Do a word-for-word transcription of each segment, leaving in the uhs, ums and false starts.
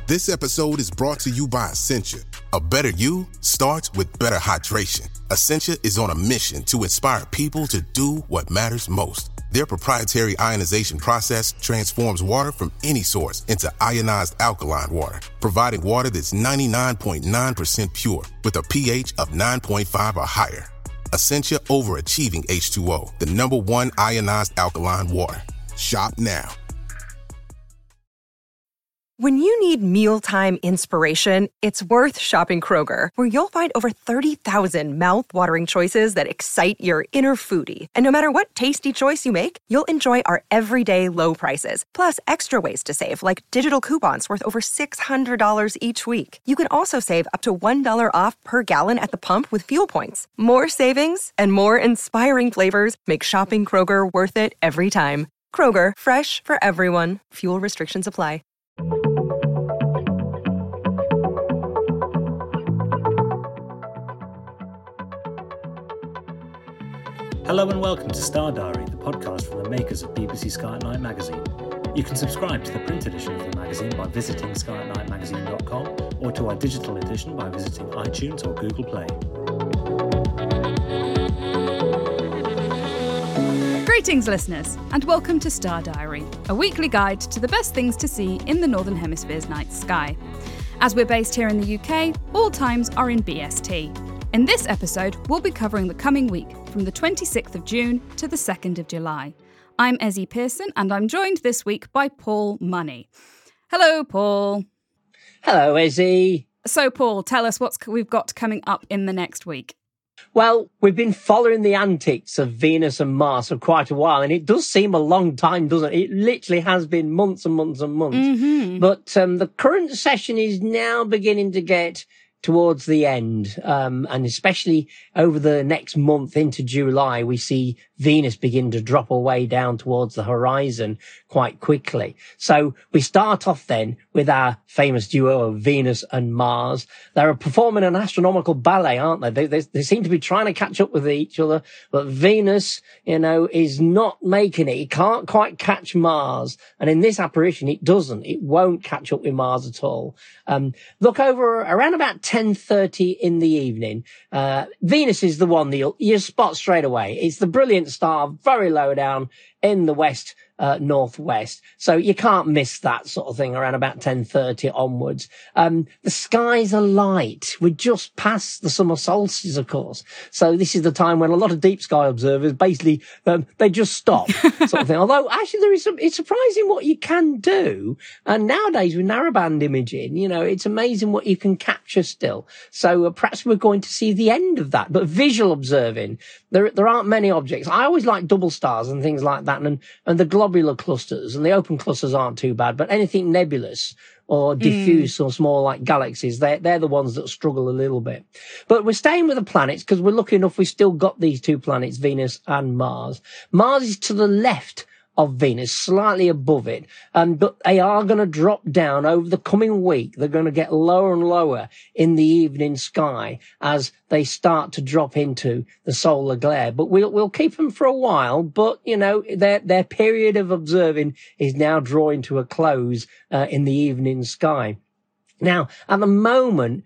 This episode is brought to you by Essentia. A better you starts with better hydration. Essentia is on a mission to inspire people to do what matters most. Their proprietary ionization process transforms water from any source into ionized alkaline water, providing water that's ninety-nine point nine percent pure with a pH of nine point five or higher. Essentia Overachieving H two O, the number one ionized alkaline water. Shop now. When you need mealtime inspiration, it's worth shopping Kroger, where you'll find over thirty thousand mouth-watering choices that excite your inner foodie. And no matter what tasty choice you make, you'll enjoy our everyday low prices, plus extra ways to save, like digital coupons worth over six hundred dollars each week. You can also save up to one dollar off per gallon at the pump with fuel points. More savings and more inspiring flavors make shopping Kroger worth it every time. Kroger, fresh for everyone. Fuel restrictions apply. Hello and welcome to Star Diary, the podcast from the makers of B B C Sky at Night magazine. You can subscribe to the print edition of the magazine by visiting sky at night magazine dot com or to our digital edition by visiting iTunes or Google Play. Greetings, listeners, and welcome to Star Diary, a weekly guide to the best things to see in the Northern Hemisphere's night sky. As we're based here in the U K, all times are in B S T. In this episode, we'll be covering the coming week from the twenty-sixth of June to the second of July. I'm Ezzy Pearson, and I'm joined this week by Paul Money. Hello, Paul. Hello, Ezzy. So, Paul, tell us what we've got coming up in the next week. Well, we've been following the antics of Venus and Mars for quite a while, and it does seem a long time, doesn't it? It literally has been months and months and months. Mm-hmm. But um, the current session is now beginning to get towards the end, um, and especially over the next month into July, we see Venus begin to drop away down towards the horizon quite quickly. So we start off then with our famous duo of Venus and Mars. They're performing an astronomical ballet, aren't they? They, they? they seem to be trying to catch up with each other, but Venus, you know, is not making it. It can't quite catch Mars. And in this apparition, it doesn't. It won't catch up with Mars at all. Um, look over around about ten thirty in the evening. Uh, Venus is the one that you'll, you spot straight away. It's the brilliant star, very low down in the west, uh, northwest. So you can't miss that sort of thing around about ten thirty onwards. Um, the skies are light. We're just past the summer solstice, of course. So this is the time when a lot of deep sky observers basically, um, they just stop sort of thing. Although actually there is some, it's surprising what you can do. And nowadays with narrowband imaging, you know, it's amazing what you can capture still. So uh, perhaps we're going to see the end of that. But visual observing, there, there aren't many objects. I always like double stars and things like that. And, and the globular clusters and the open clusters aren't too bad, but anything nebulous or diffuse mm. or small like galaxies, they're, they're the ones that struggle a little bit. But we're staying with the planets because we're lucky enough we've still got these two planets, Venus and Mars. Mars is to the left of Venus, slightly above it, um, but they are going to drop down over the coming week. They're going to get lower and lower in the evening sky as they start to drop into the solar glare. But we'll we'll keep them for a while. But you know, their their period of observing is now drawing to a close uh, in the evening sky. Now, at the moment,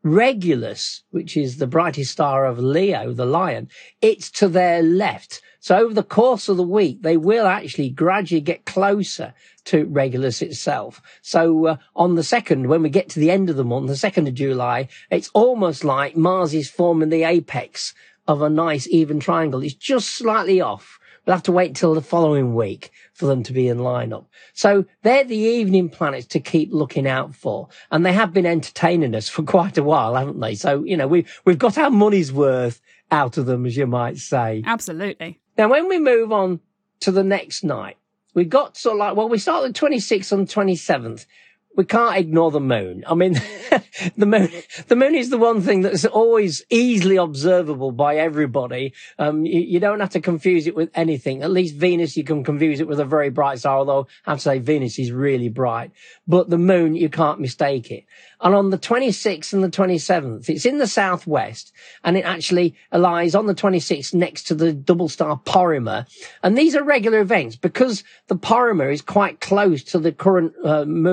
Regulus, which is the brightest star of Leo, the lion, it's to their left. So over the course of the week, they will actually gradually get closer to Regulus itself. So uh, on the second, when we get to the end of the month, the second of July, it's almost like Mars is forming the apex of a nice even triangle. It's just slightly off. We'll have to wait till the following week for them to be in line-up. So they're the evening planets to keep looking out for. And they have been entertaining us for quite a while, haven't they? So, you know, we, we've got our money's worth out of them, as you might say. Absolutely. Now, when we move on to the next night, we got sort of like, well, we start the twenty-sixth and twenty-seventh. We can't ignore the moon. I mean, the moon, the moon is the one thing that's always easily observable by everybody. Um, you, you don't have to confuse it with anything. At least Venus, you can confuse it with a very bright star, although I have to say Venus is really bright. But the moon, you can't mistake it. And on the twenty-sixth and the twenty-seventh, it's in the southwest, and it actually lies on the twenty-sixth next to the double star Porrima. And these are regular events because the Porrima is quite close to the current uh, movement of the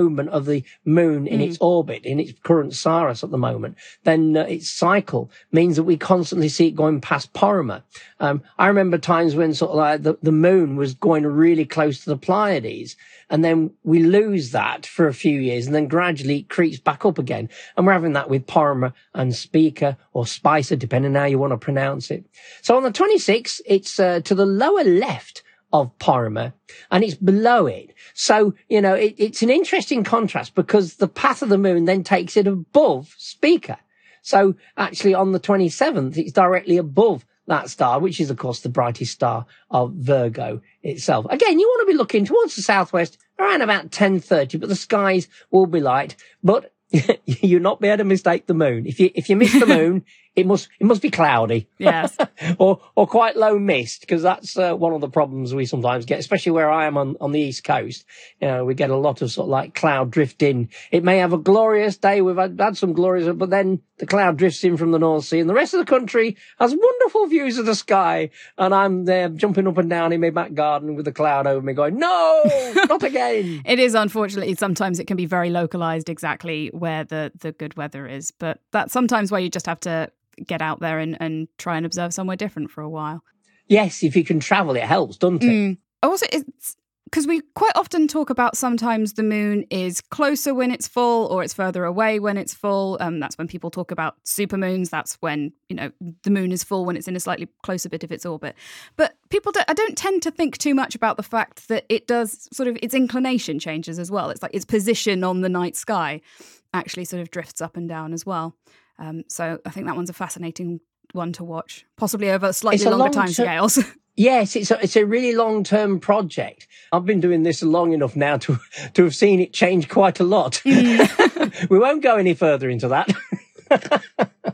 the moon in mm. its orbit, in its current Saros at the moment, then uh, its cycle means that we constantly see it going past Porrima. Um, I remember times when sort of like the, the moon was going really close to the Pleiades, and then we lose that for a few years, and then gradually it creeps back up again. And we're having that with Porrima and Spica, or Spicer, depending on how you want to pronounce it. So on the twenty-sixth, it's uh, to the lower left of Porrima, and it's below it. So, you know, it, it's an interesting contrast because the path of the moon then takes it above Spica. So actually on the twenty-seventh, it's directly above that star, which is, of course, the brightest star of Virgo itself. Again, you want to be looking towards the southwest around about ten thirty, but the skies will be light. But you'll not be able to mistake the moon. If you if you miss the moon, it must it must be cloudy. Yes. or or quite low mist, because that's uh, one of the problems we sometimes get, especially where I am on, on the East Coast. You know, we get a lot of sort of like cloud drift in. It may have a glorious day. We've had, had some glorious, but then the cloud drifts in from the North Sea, and the rest of the country has wonderful views of the sky. And I'm there jumping up and down in my back garden with the cloud over me going, no, not again. It is, unfortunately, sometimes it can be very localized exactly where the, the good weather is. But that's sometimes why you just have to get out there and, and try and observe somewhere different for a while. Yes, if you can travel, it helps, doesn't it? Mm. Also, it's because we quite often talk about sometimes the moon is closer when it's full or it's further away when it's full. Um, that's when people talk about supermoons. That's when, you know, the moon is full when it's in a slightly closer bit of its orbit. But people don't, I don't tend to think too much about the fact that it does sort of, its inclination changes as well. It's like its position on the night sky actually sort of drifts up and down as well. Um, so I think that one's a fascinating one to watch, possibly over slightly longer time scales. Yes, it's a, it's a really long-term project. I've been doing this long enough now to to have seen it change quite a lot. Mm. We won't go any further into that.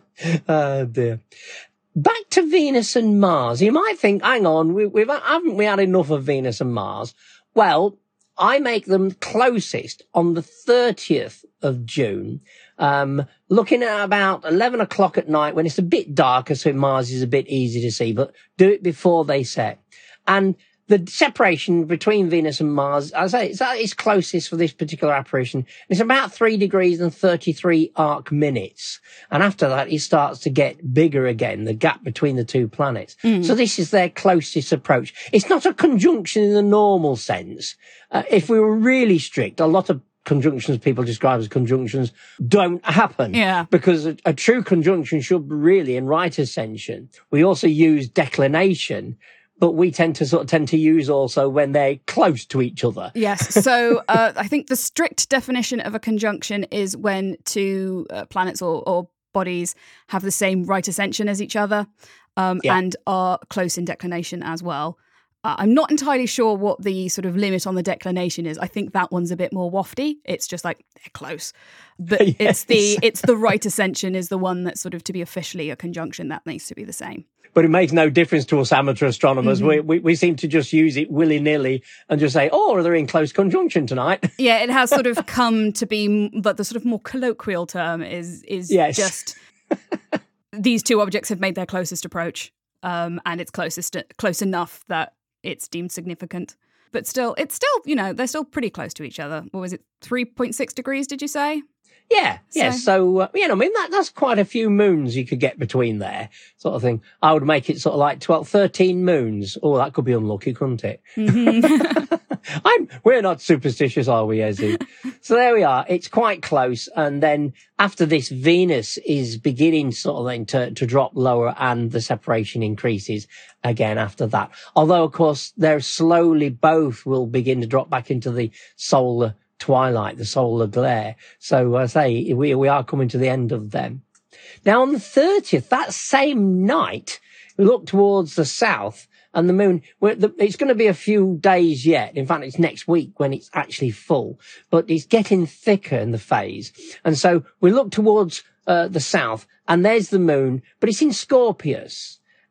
Oh, dear. Back to Venus and Mars. You might think, hang on, we, we've haven't we had enough of Venus and Mars? Well, I make them closest on the thirtieth of June, um, looking at about eleven o'clock at night when it's a bit darker, so Mars is a bit easy to see, but do it before they set. And the separation between Venus and Mars, as I say, it's, it's closest for this particular apparition. It's about three degrees and thirty-three arc minutes. And after that, it starts to get bigger again, the gap between the two planets. Mm. So this is their closest approach. It's not a conjunction in the normal sense. Uh, if we were really strict, a lot of conjunctions people describe as conjunctions don't happen. Yeah. Because a, a true conjunction should be really in right ascension. We also use declination, but we tend to sort of tend to use also when they're close to each other. Yes. So uh, I think the strict definition of a conjunction is when two uh, planets or, or bodies have the same right ascension as each other um, yeah. and are close in declination as well. Uh, I'm not entirely sure what the sort of limit on the declination is. I think that one's a bit more wafty. It's just like they're close, but yes. it's the it's the right ascension is the one that's sort of to be officially a conjunction that needs to be the same. But it makes no difference to us amateur astronomers. Mm-hmm. We, we we seem to just use it willy-nilly and just say, oh, they're in close conjunction tonight. Yeah, it has sort of come to be, but the sort of more colloquial term is is yes. just these two objects have made their closest approach, um, and it's closest close enough that it's deemed significant. But still, it's still, you know, they're still pretty close to each other. What was it, three point six degrees, did you say? Yeah, yeah. So, so uh, you know, I mean, that, that's quite a few moons you could get between there, sort of thing. I would make it sort of like twelve, thirteen moons. Oh, that could be unlucky, couldn't it? Mm-hmm. I'm, we're not superstitious, are we, Ezzy? So there we are. It's quite close. And then after this, Venus is beginning sort of then to, to drop lower, and the separation increases again after that. Although, of course, they're slowly both will begin to drop back into the solar twilight, the solar glare. So I say we we are coming to the end of them. Now on the thirtieth, that same night, we look towards the south, and the moon, it's going to be a few days yet. In fact, it's next week when it's actually full, but it's getting thicker in the phase. And so we look towards uh, the south, and there's the moon, but it's in Scorpius.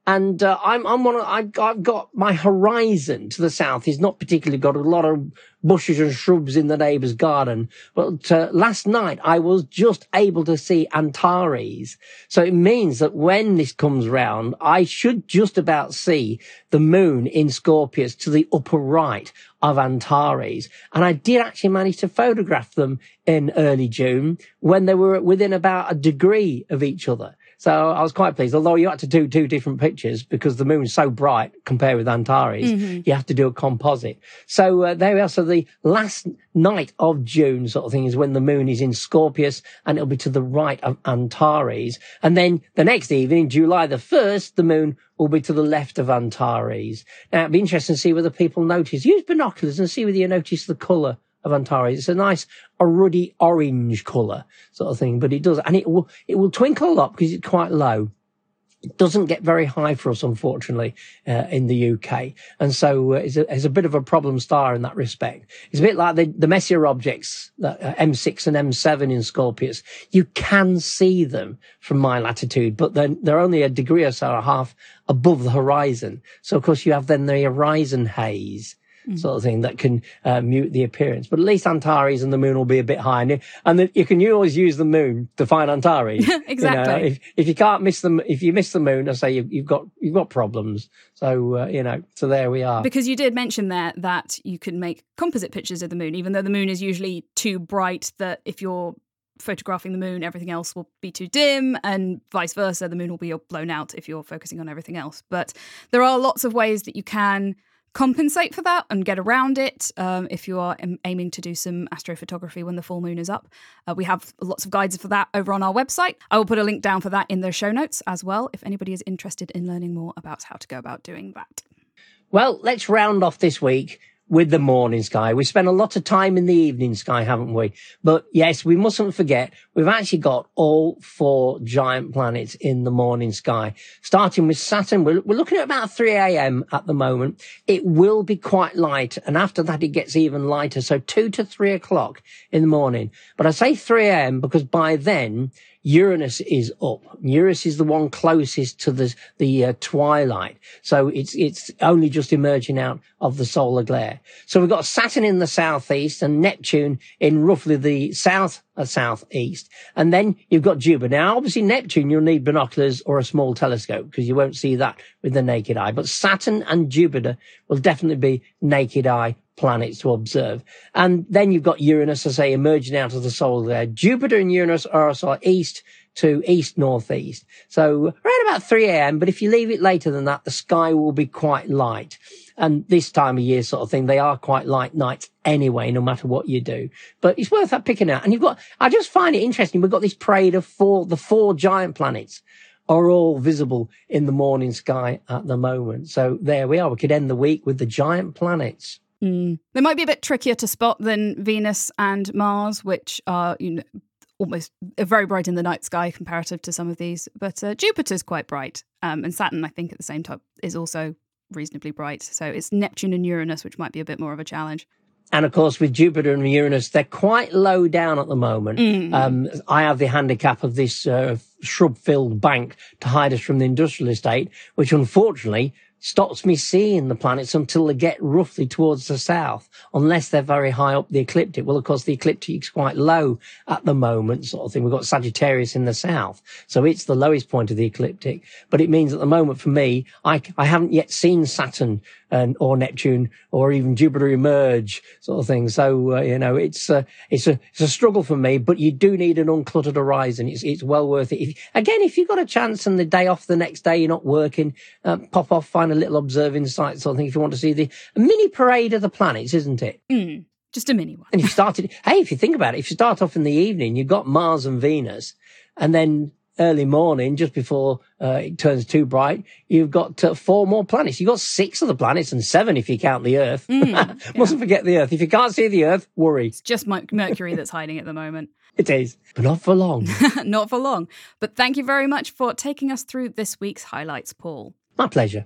And uh, I'm, I'm one of, I've, I've got my horizon to the south. It's not particularly got a lot of bushes and shrubs in the neighbour's garden. But uh, last night I was just able to see Antares. So it means that when this comes round, I should just about see the moon in Scorpius to the upper right of Antares. And I did actually manage to photograph them in early June when they were within about a degree of each other. So I was quite pleased, although you had to do two different pictures because the moon's so bright compared with Antares. Mm-hmm. You have to do a composite. So uh, there we are. So the last night of June sort of thing is when the moon is in Scorpius, and it'll be to the right of Antares. And then the next evening, July the first, the moon will be to the left of Antares. Now, it'd be interesting to see whether people notice. Use binoculars and see whether you notice the colour of Antares. It's a nice a ruddy orange colour sort of thing, but it does, and it will it will twinkle a lot because it's quite low. It doesn't get very high for us, unfortunately, uh, in the U K, and so uh, it's, a, it's a bit of a problem star in that respect. It's a bit like the, the Messier objects, uh, M six and M seven in Scorpius. You can see them from my latitude, but then they're only a degree or so, a half above the horizon. So of course you have then the horizon haze sort of thing that can uh, mute the appearance. But at least Antares and the moon will be a bit high. And, and the, you can always use the moon to find Antares. Exactly. You know, if, if you can't miss them, if you miss the moon, I say you've, you've got, you've got problems. So, uh, you know, so there we are. Because you did mention there that you can make composite pictures of the moon, even though the moon is usually too bright that if you're photographing the moon, everything else will be too dim, and vice versa. The moon will be blown out if you're focusing on everything else. But there are lots of ways that you can compensate for that and get around it um, if you are aiming to do some astrophotography when the full moon is up. Uh, we have lots of guides for that over on our website. I will put a link down for that in the show notes as well if anybody is interested in learning more about how to go about doing that. Well, let's round off this week with the morning sky. We spent a lot of time in the evening sky, haven't we? But yes, we mustn't forget, we've actually got all four giant planets in the morning sky. Starting with Saturn, we're, we're looking at about three a.m. at the moment. It will be quite light, and after that it gets even lighter, so two to three o'clock in the morning. But I say three a.m. because by then Uranus is up. Uranus is the one closest to the the uh, twilight, so it's it's only just emerging out of the solar glare. So we've got Saturn in the southeast and Neptune in roughly the south uh, southeast, and then you've got Jupiter. Now, obviously, Neptune you'll need binoculars or a small telescope because you won't see that with the naked eye. But Saturn and Jupiter will definitely be naked eye planets to observe. And then you've got Uranus, as I say, emerging out of the solar glare. Jupiter and Uranus are also east to east-northeast. So around about three a.m., but if you leave it later than that, the sky will be quite light. And this time of year sort of thing, they are quite light nights anyway, no matter what you do. But it's worth that picking out. And you've got, I just find it interesting, we've got this parade of four, the four giant planets are all visible in the morning sky at the moment. So there we are. We could end the week with the giant planets. Mm. They might be a bit trickier to spot than Venus and Mars, which are, you know, almost very bright in the night sky comparative to some of these. But uh, Jupiter's quite bright. Um, and Saturn, I think, at the same time, is also reasonably bright. So it's Neptune and Uranus, which might be a bit more of a challenge. And of course, with Jupiter and Uranus, they're quite low down at the moment. Mm. Um, I have the handicap of this uh, shrub-filled bank to hide us from the industrial estate, which unfortunately stops me seeing the planets until they get roughly towards the south, unless they're very high up the ecliptic. Well, of course, the ecliptic's quite low at the moment, sort of thing. We've got Sagittarius in the south, so it's the lowest point of the ecliptic. But it means at the moment for me, I, I haven't yet seen Saturn and or Neptune or even Jupiter emerge, sort of thing. So uh, you know, it's uh, it's a it's a struggle for me. But you do need an uncluttered horizon. It's it's well worth it. If, again, if you've got a chance and the day off, the next day you're not working, uh, pop off, find a little observing site, sort of thing. If you want to see the a mini parade of the planets, isn't it? Mm, just a mini one. And you started. Hey, if you think about it, if you start off in the evening, you've got Mars and Venus, and then early morning, just before uh, it turns too bright, you've got uh, four more planets. You've got six of the planets and seven if you count the Earth. Mm, yeah. Mustn't forget the Earth. If you can't see the Earth, worry. It's just Mercury that's hiding at the moment. It is, but not for long. Not for long. But thank you very much for taking us through this week's highlights, Paul. My pleasure.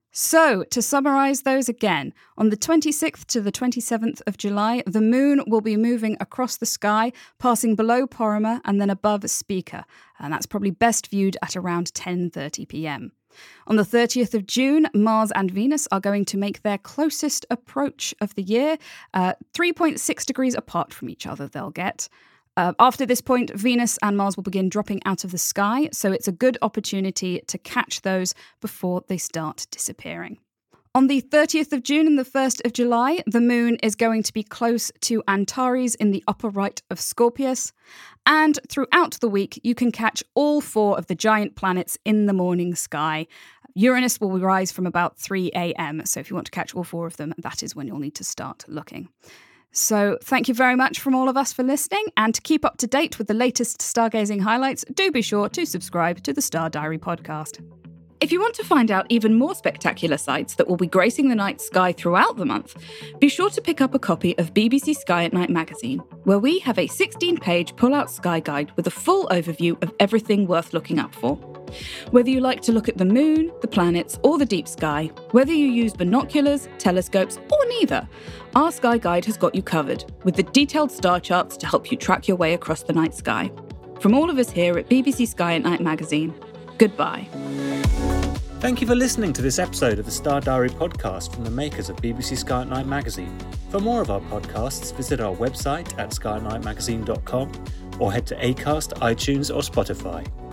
So, to summarise those again, on the twenty-sixth to the twenty-seventh of July, the moon will be moving across the sky, passing below Porrima and then above Spica, and that's probably best viewed at around ten thirty p.m. On the thirtieth of June, Mars and Venus are going to make their closest approach of the year, uh, three point six degrees apart from each other they'll get. Uh, after this point, Venus and Mars will begin dropping out of the sky, so it's a good opportunity to catch those before they start disappearing. On the thirtieth of June and the first of July, the moon is going to be close to Antares in the upper right of Scorpius. And throughout the week, you can catch all four of the giant planets in the morning sky. Uranus will rise from about three a.m, so if you want to catch all four of them, that is when you'll need to start looking. So thank you very much from all of us for listening, and to keep up to date with the latest stargazing highlights, do be sure to subscribe to the Star Diary podcast. If you want to find out even more spectacular sights that will be gracing the night sky throughout the month, be sure to pick up a copy of B B C Sky at Night magazine, where we have a sixteen-page pull-out sky guide with a full overview of everything worth looking up for. Whether you like to look at the moon, the planets, or the deep sky, whether you use binoculars, telescopes, or neither, our sky guide has got you covered, with the detailed star charts to help you track your way across the night sky. From all of us here at B B C Sky at Night magazine, goodbye. Thank you for listening to this episode of the Star Diary podcast from the makers of B B C Sky at Night magazine. For more of our podcasts, visit our website at sky at night magazine dot com or head to Acast, iTunes or Spotify.